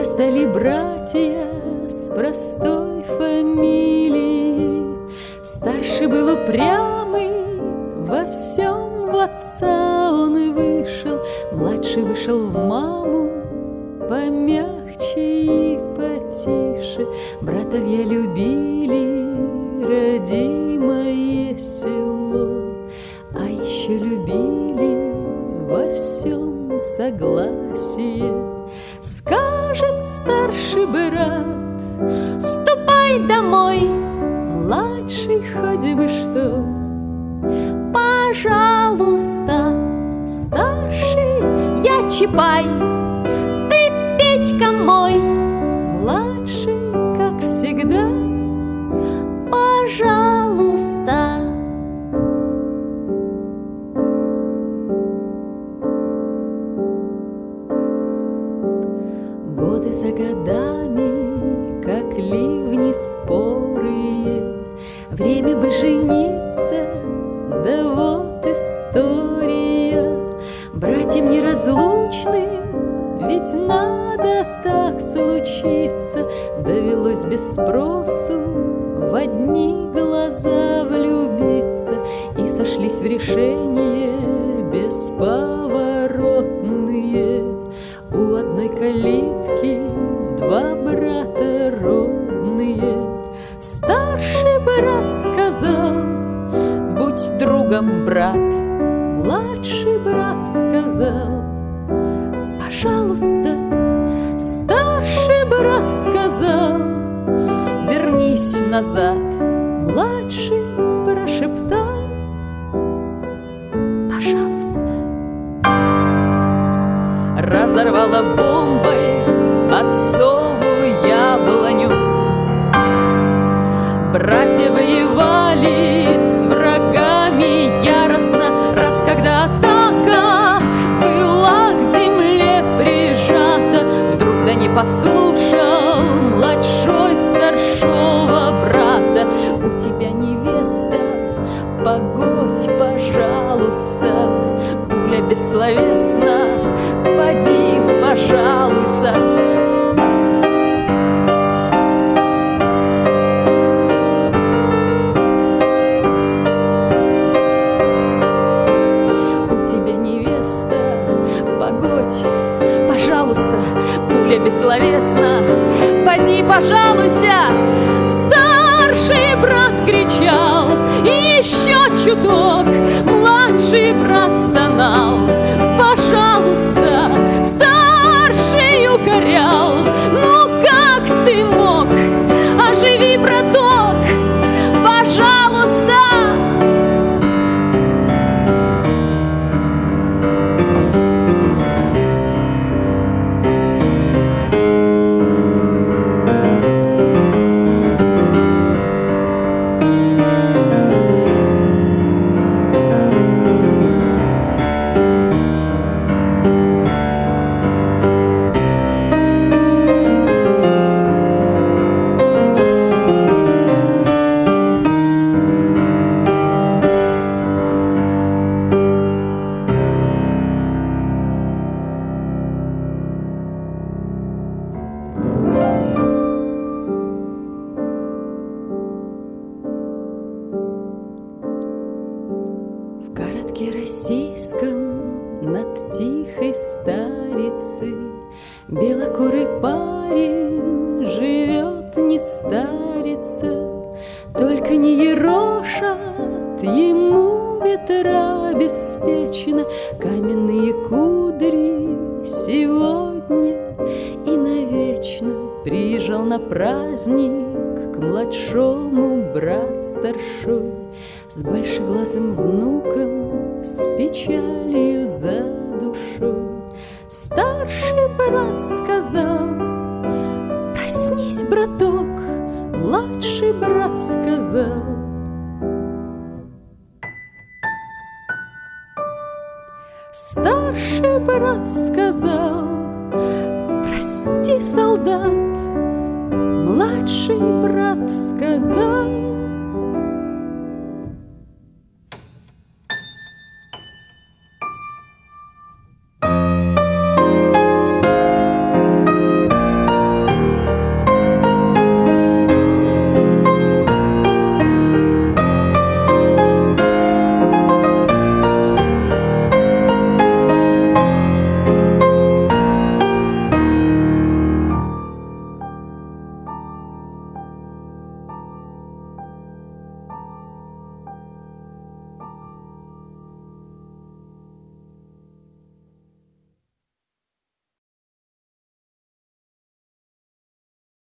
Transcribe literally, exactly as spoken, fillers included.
Вырастали братья с простой фамилией. Старший был упрямый, во всем в отца он и вышел. Младший вышел в маму, помягче и потише. Братовья любили родимое село, а еще любили во всем согласие. Скажет старший брат: ступай домой, младший хоть бы что. Пожалуйста, старший, я Чапай, ты Петька мой, младший, как всегда. Пожалуйста. Годы за годами, как ливни спорые, время бы жениться, да вот история. Братьям неразлучным, ведь надо так случиться, довелось без спросу в одни глаза влюбиться, и сошлись в решение бесповоротные. У одной калитки два брата родные. Старший брат сказал: будь другом, брат. Младший брат сказал: пожалуйста. Старший брат сказал: вернись назад. Младший прошептал: пожалуйста. Разорвала бомбой отцову яблоню. Братья воевали с врагами яростно. Раз когда атака была к земле прижата, вдруг да не послушал младшой старшего брата. У тебя невеста, погодь, пожалуйста. Пуля бессловесна, поди, пожалуйста. У тебя невеста, погодь, пожалуйста. Пуля бессловесна, поди, пожалуйся. Старший брат кричал, и еще чуток младший брат стонал. Пожалуйста, старший укорял: ну как ты мог? Оживи, браток, пожалуйста. В городке российском над тихой старицей белокурый парень живет, не старится. Только не ерошат ему ветра беспечно каменные кудри сегодня и навечно. Приезжал на праздник к младшему брат старшой, с большеглазым внуком, с печалью за душой. Старший брат сказал: проснись, браток. Младший брат сказал: старший брат сказал: прости, солдат. Младший брат сказал: